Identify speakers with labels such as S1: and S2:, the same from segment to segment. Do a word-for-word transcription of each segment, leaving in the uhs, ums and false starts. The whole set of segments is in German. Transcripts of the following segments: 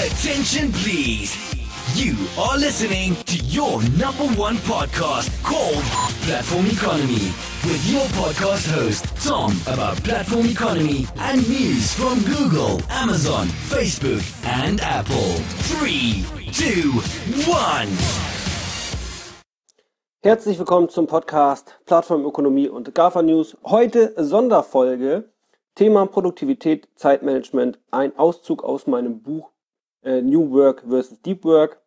S1: Attention please. You are listening to your number one podcast called Platform Economy with your podcast host Tom about platform economy and news from Google, Amazon, Facebook and Apple. Three, two, one.
S2: Herzlich willkommen zum Podcast Plattformökonomie und GAFA News. Heute Sonderfolge, Thema Produktivität, Zeitmanagement, ein Auszug aus meinem Buch äh, New Work versus Deep Work.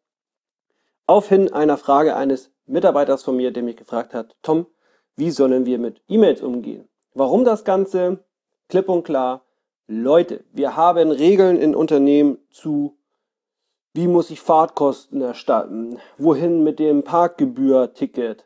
S2: Auf hin einer Frage eines Mitarbeiters von mir, der mich gefragt hat, Tom, wie sollen wir mit E-Mails umgehen? Warum das Ganze? Klipp und klar, Leute, wir haben Regeln in Unternehmen zu, wie muss ich Fahrtkosten erstatten, wohin mit dem Parkgebühr-Ticket,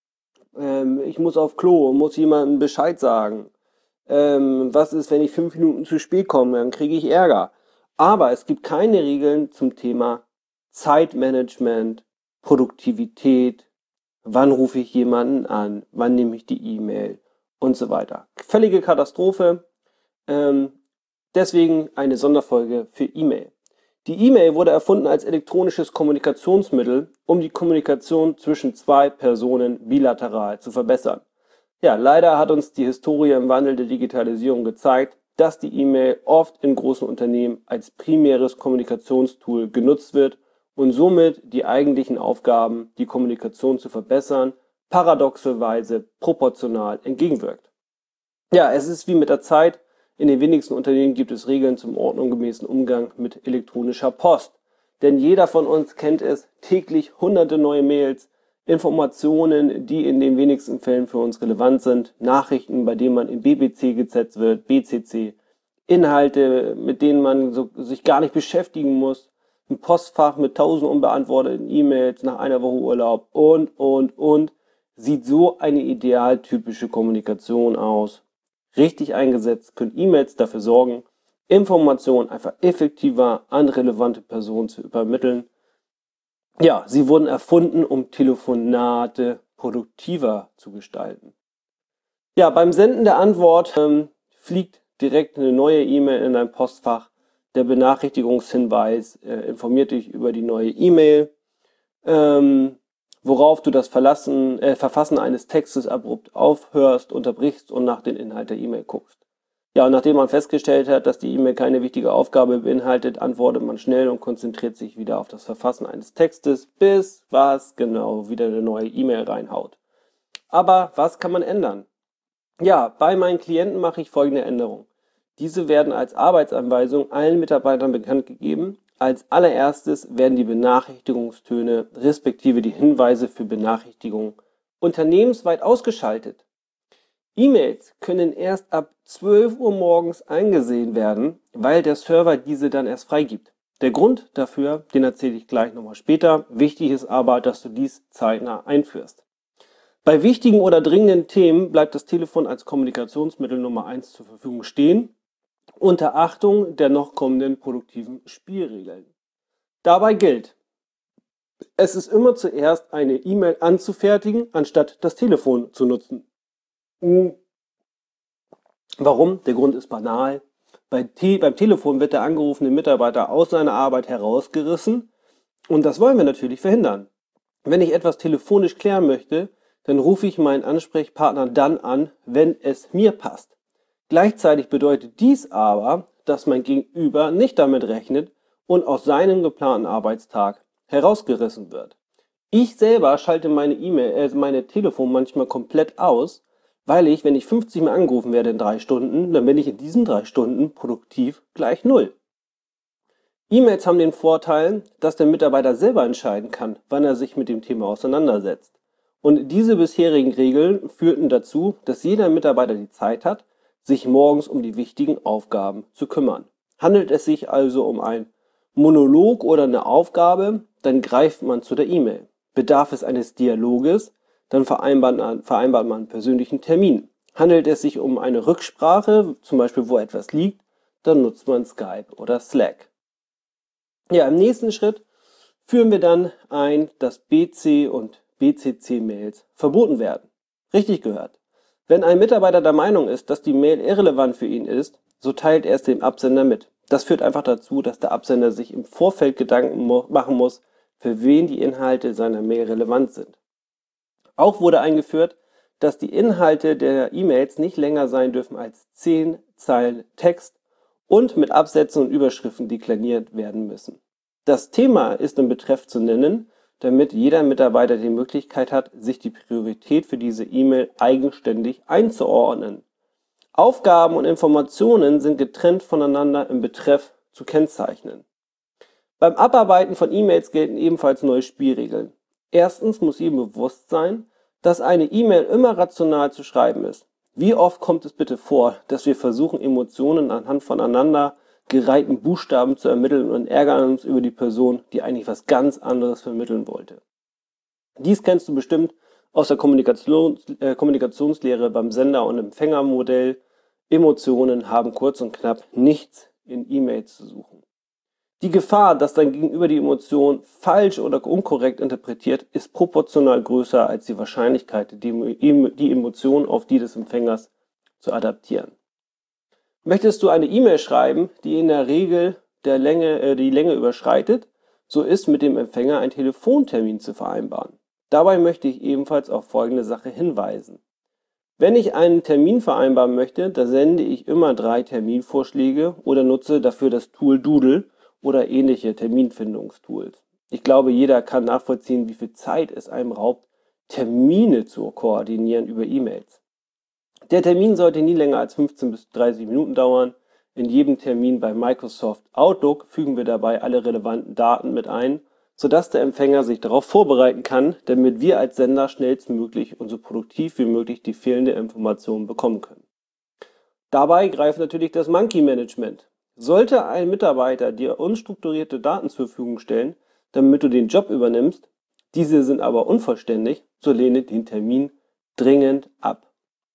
S2: ähm, ich muss auf Klo, muss jemandem Bescheid sagen, ähm, was ist, wenn ich fünf Minuten zu spät komme, dann kriege ich Ärger. Aber es gibt keine Regeln zum Thema Zeitmanagement, Produktivität, wann rufe ich jemanden an, wann nehme ich die E-Mail und so weiter. Völlige Katastrophe, ähm, deswegen eine Sonderfolge für E-Mail. Die E-Mail wurde erfunden als elektronisches Kommunikationsmittel, um die Kommunikation zwischen zwei Personen bilateral zu verbessern. Ja, leider hat uns die Historie im Wandel der Digitalisierung gezeigt, dass die E-Mail oft in großen Unternehmen als primäres Kommunikationstool genutzt wird und somit die eigentlichen Aufgaben, die Kommunikation zu verbessern, paradoxerweise proportional entgegenwirkt. Ja, es ist wie mit der Zeit. In den wenigsten Unternehmen gibt es Regeln zum ordnungsgemäßen Umgang mit elektronischer Post. Denn jeder von uns kennt es, täglich hunderte neue Mails, Informationen, die in den wenigsten Fällen für uns relevant sind, Nachrichten, bei denen man in B B C gesetzt wird, B C C, Inhalte, mit denen man so, sich gar nicht beschäftigen muss, ein Postfach mit tausend unbeantworteten E-Mails nach einer Woche Urlaub und, und, und. Sieht so eine idealtypische Kommunikation aus. Richtig eingesetzt können E-Mails dafür sorgen, Informationen einfach effektiver an relevante Personen zu übermitteln. Ja, sie wurden erfunden, um Telefonate produktiver zu gestalten. Ja, beim Senden der Antwort ähm, fliegt direkt eine neue E-Mail in dein Postfach. Der Benachrichtigungshinweis äh, informiert dich über die neue E-Mail, ähm, worauf du das Verlassen, äh, Verfassen eines Textes abrupt aufhörst, unterbrichst und nach den Inhalt der E-Mail guckst. Ja, und nachdem man festgestellt hat, dass die E-Mail keine wichtige Aufgabe beinhaltet, antwortet man schnell und konzentriert sich wieder auf das Verfassen eines Textes, bis was genau wieder eine neue E-Mail reinhaut. Aber was kann man ändern? Ja, bei meinen Klienten mache ich folgende Änderung. Diese werden als Arbeitsanweisung allen Mitarbeitern bekannt gegeben. Als allererstes werden die Benachrichtigungstöne respektive die Hinweise für Benachrichtigungen unternehmensweit ausgeschaltet. E-Mails können erst ab zwölf Uhr morgens eingesehen werden, weil der Server diese dann erst freigibt. Der Grund dafür, den erzähle ich gleich nochmal später. Wichtig ist aber, dass du dies zeitnah einführst. Bei wichtigen oder dringenden Themen bleibt das Telefon als Kommunikationsmittel Nummer eins zur Verfügung stehen, unter Achtung der noch kommenden produktiven Spielregeln. Dabei gilt, es ist immer zuerst eine E-Mail anzufertigen, anstatt das Telefon zu nutzen. Warum? Der Grund ist banal. Bei Te- beim Telefon wird der angerufene Mitarbeiter aus seiner Arbeit herausgerissen und das wollen wir natürlich verhindern. Wenn ich etwas telefonisch klären möchte, dann rufe ich meinen Ansprechpartner dann an, wenn es mir passt. Gleichzeitig bedeutet dies aber, dass mein Gegenüber nicht damit rechnet und aus seinem geplanten Arbeitstag herausgerissen wird. Ich selber schalte meine E-Mail, äh, meine Telefon manchmal komplett aus, weil ich, wenn ich fünfzig Mal angerufen werde in drei Stunden, dann bin ich in diesen drei Stunden produktiv gleich null. E-Mails haben den Vorteil, dass der Mitarbeiter selber entscheiden kann, wann er sich mit dem Thema auseinandersetzt. Und diese bisherigen Regeln führten dazu, dass jeder Mitarbeiter die Zeit hat, sich morgens um die wichtigen Aufgaben zu kümmern. Handelt es sich also um ein Monolog oder eine Aufgabe, dann greift man zu der E-Mail. Bedarf es eines Dialoges, dann vereinbart man, vereinbart man einen persönlichen Termin. Handelt es sich um eine Rücksprache, zum Beispiel wo etwas liegt, dann nutzt man Skype oder Slack. Ja, im nächsten Schritt führen wir dann ein, dass B C und B C C-Mails verboten werden. Richtig gehört. Wenn ein Mitarbeiter der Meinung ist, dass die Mail irrelevant für ihn ist, so teilt er es dem Absender mit. Das führt einfach dazu, dass der Absender sich im Vorfeld Gedanken mo- machen muss, für wen die Inhalte seiner Mail relevant sind. Auch wurde eingeführt, dass die Inhalte der E-Mails nicht länger sein dürfen als zehn Zeilen Text und mit Absätzen und Überschriften dekliniert werden müssen. Das Thema ist im Betreff zu nennen, damit jeder Mitarbeiter die Möglichkeit hat, sich die Priorität für diese E-Mail eigenständig einzuordnen. Aufgaben und Informationen sind getrennt voneinander im Betreff zu kennzeichnen. Beim Abarbeiten von E-Mails gelten ebenfalls neue Spielregeln. Erstens muss jedem bewusst sein, dass eine E-Mail immer rational zu schreiben ist. Wie oft kommt es bitte vor, dass wir versuchen, Emotionen anhand voneinander gereihten Buchstaben zu ermitteln und ärgern uns über die Person, die eigentlich was ganz anderes vermitteln wollte. Dies kennst du bestimmt aus der Kommunikations äh, Kommunikationslehre beim Sender- und Empfängermodell. Emotionen haben kurz und knapp nichts in E-Mails zu suchen. Die Gefahr, dass dein Gegenüber die Emotion falsch oder unkorrekt interpretiert, ist proportional größer als die Wahrscheinlichkeit, die, die Emotion auf die des Empfängers zu adaptieren. Möchtest du eine E-Mail schreiben, die in der Regel der Länge, äh, die Länge überschreitet, so ist mit dem Empfänger ein Telefontermin zu vereinbaren. Dabei möchte ich ebenfalls auf folgende Sache hinweisen. Wenn ich einen Termin vereinbaren möchte, dann sende ich immer drei Terminvorschläge oder nutze dafür das Tool Doodle oder ähnliche Terminfindungstools. Ich glaube, jeder kann nachvollziehen, wie viel Zeit es einem raubt, Termine zu koordinieren über E-Mails. Der Termin sollte nie länger als fünfzehn bis dreißig Minuten dauern. In jedem Termin bei Microsoft Outlook fügen wir dabei alle relevanten Daten mit ein, sodass der Empfänger sich darauf vorbereiten kann, damit wir als Sender schnellstmöglich und so produktiv wie möglich die fehlende Information bekommen können. Dabei greift natürlich das Monkey Management. Sollte ein Mitarbeiter dir unstrukturierte Daten zur Verfügung stellen, damit du den Job übernimmst, diese sind aber unvollständig, so lehne den Termin dringend ab.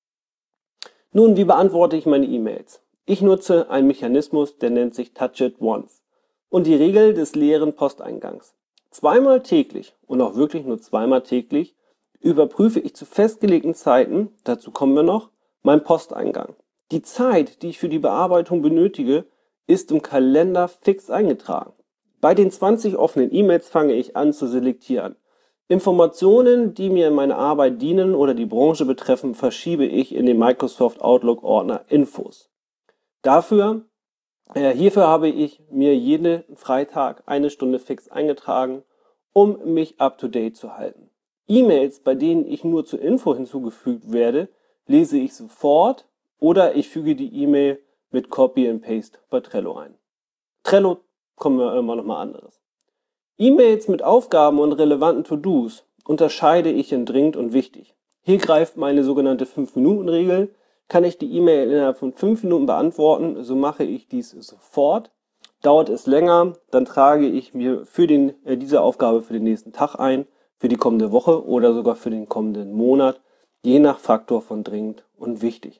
S2: Nun, wie beantworte ich meine E-Mails? Ich nutze einen Mechanismus, der nennt sich Touch It Once und die Regel des leeren Posteingangs. Zweimal täglich und auch wirklich nur zweimal täglich überprüfe ich zu festgelegten Zeiten, dazu kommen wir noch, meinen Posteingang. Die Zeit, die ich für die Bearbeitung benötige, ist im Kalender fix eingetragen. Bei den zwanzig offenen E-Mails fange ich an zu selektieren. Informationen, die mir in meiner Arbeit dienen oder die Branche betreffen, verschiebe ich in den Microsoft Outlook Ordner Infos. Dafür Äh, hierfür habe ich mir jeden Freitag eine Stunde fix eingetragen, um mich up-to-date zu halten. E-Mails, bei denen ich nur zur Info hinzugefügt werde, lese ich sofort oder ich füge die E-Mail mit Copy and Paste bei Trello ein. Trello kommen wir immer noch mal anderes. E-Mails mit Aufgaben und relevanten To-Dos unterscheide ich in dringend und wichtig. Hier greift meine sogenannte fünf Minuten Regel. Kann ich die E-Mail innerhalb von fünf Minuten beantworten, so mache ich dies sofort. Dauert es länger, dann trage ich mir für den, äh, diese Aufgabe für den nächsten Tag ein, für die kommende Woche oder sogar für den kommenden Monat, je nach Faktor von dringend und wichtig.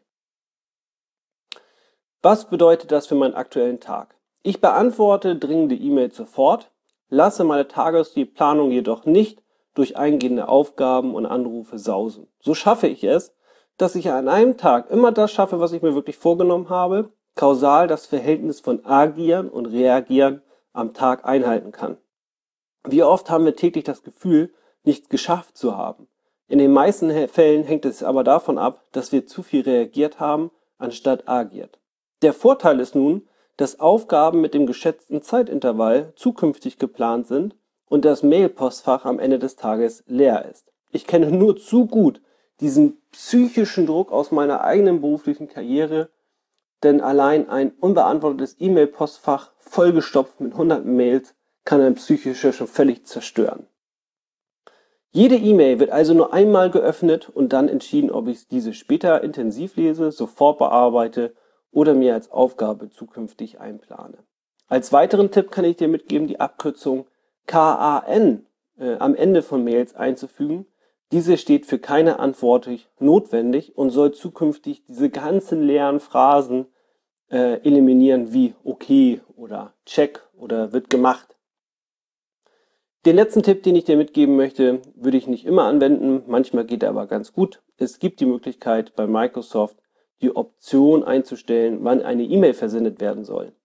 S2: Was bedeutet das für meinen aktuellen Tag? Ich beantworte dringende E-Mails sofort, lasse meine Tagesplanung jedoch nicht durch eingehende Aufgaben und Anrufe sausen. So schaffe ich es, dass ich an einem Tag immer das schaffe, was ich mir wirklich vorgenommen habe, kausal das Verhältnis von Agieren und Reagieren am Tag einhalten kann. Wie oft haben wir täglich das Gefühl, nichts geschafft zu haben? In den meisten Fällen hängt es aber davon ab, dass wir zu viel reagiert haben, anstatt agiert. Der Vorteil ist nun, dass Aufgaben mit dem geschätzten Zeitintervall zukünftig geplant sind und das Mailpostfach am Ende des Tages leer ist. Ich kenne nur zu gut diesen psychischen Druck aus meiner eigenen beruflichen Karriere, denn allein ein unbeantwortetes E-Mail-Postfach vollgestopft mit hunderten Mails kann ein psychisches schon völlig zerstören. Jede E-Mail wird also nur einmal geöffnet und dann entschieden, ob ich diese später intensiv lese, sofort bearbeite oder mir als Aufgabe zukünftig einplane. Als weiteren Tipp kann ich dir mitgeben, die Abkürzung K A N äh, am Ende von Mails einzufügen. Diese steht für keine Antwort notwendig und soll zukünftig diese ganzen leeren Phrasen äh, eliminieren wie okay oder check oder wird gemacht. Den letzten Tipp, den ich dir mitgeben möchte, würde ich nicht immer anwenden, manchmal geht er aber ganz gut. Es gibt die Möglichkeit bei Microsoft, die Option einzustellen, wann eine E-Mail versendet werden soll.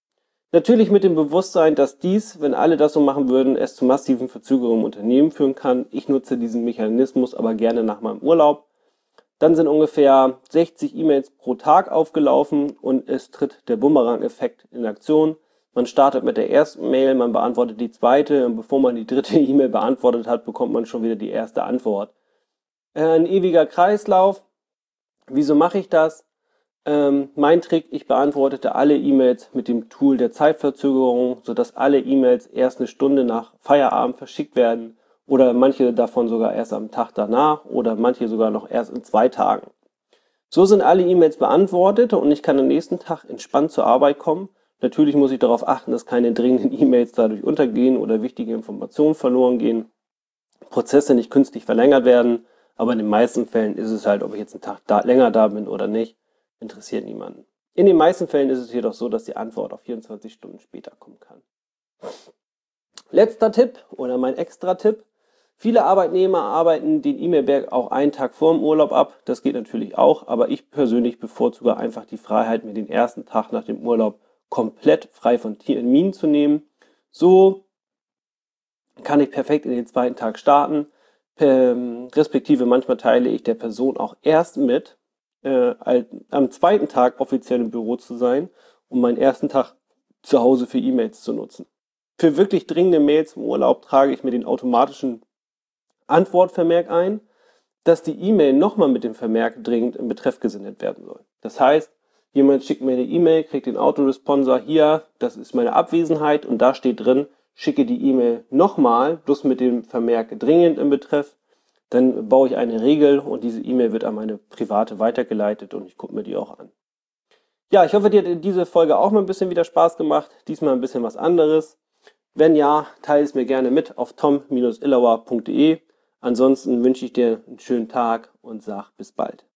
S2: Natürlich mit dem Bewusstsein, dass dies, wenn alle das so machen würden, es zu massiven Verzögerungen im Unternehmen führen kann. Ich nutze diesen Mechanismus aber gerne nach meinem Urlaub. Dann sind ungefähr sechzig E-Mails pro Tag aufgelaufen und es tritt der Bumerang-Effekt in Aktion. Man startet mit der ersten Mail, man beantwortet die zweite und bevor man die dritte E-Mail beantwortet hat, bekommt man schon wieder die erste Antwort. Ein ewiger Kreislauf. Wieso mache ich das? Ähm, mein Trick, ich beantwortete alle E-Mails mit dem Tool der Zeitverzögerung, sodass alle E-Mails erst eine Stunde nach Feierabend verschickt werden oder manche davon sogar erst am Tag danach oder manche sogar noch erst in zwei Tagen. So sind alle E-Mails beantwortet und ich kann am nächsten Tag entspannt zur Arbeit kommen. Natürlich muss ich darauf achten, dass keine dringenden E-Mails dadurch untergehen oder wichtige Informationen verloren gehen, Prozesse nicht künstlich verlängert werden, aber in den meisten Fällen ist es halt, ob ich jetzt einen Tag da, länger da bin oder nicht, interessiert niemanden. In den meisten Fällen ist es jedoch so, dass die Antwort auch vierundzwanzig Stunden später kommen kann. Letzter Tipp oder mein Extra-Tipp. Viele Arbeitnehmer arbeiten den E-Mail-Berg auch einen Tag vor dem Urlaub ab. Das geht natürlich auch, aber ich persönlich bevorzuge einfach die Freiheit, mir den ersten Tag nach dem Urlaub komplett frei von Terminen zu nehmen. So kann ich perfekt in den zweiten Tag starten. Ähm, respektive manchmal teile ich der Person auch erst mit, äh, am zweiten Tag offiziell im Büro zu sein, um meinen ersten Tag zu Hause für E-Mails zu nutzen. Für wirklich dringende Mails im Urlaub trage ich mir den automatischen Antwortvermerk ein, dass die E-Mail nochmal mit dem Vermerk dringend im Betreff gesendet werden soll. Das heißt, jemand schickt mir eine E-Mail, kriegt den Autoresponsor hier, das ist meine Abwesenheit und da steht drin, schicke die E-Mail nochmal, bloß mit dem Vermerk dringend im Betreff. Dann baue ich eine Regel und diese E-Mail wird an meine private weitergeleitet und ich gucke mir die auch an. Ja, ich hoffe, dir hat diese Folge auch mal ein bisschen wieder Spaß gemacht. Diesmal ein bisschen was anderes. Wenn ja, teile es mir gerne mit auf tom Bindestrich illauer punkt de. Ansonsten wünsche ich dir einen schönen Tag und sag bis bald.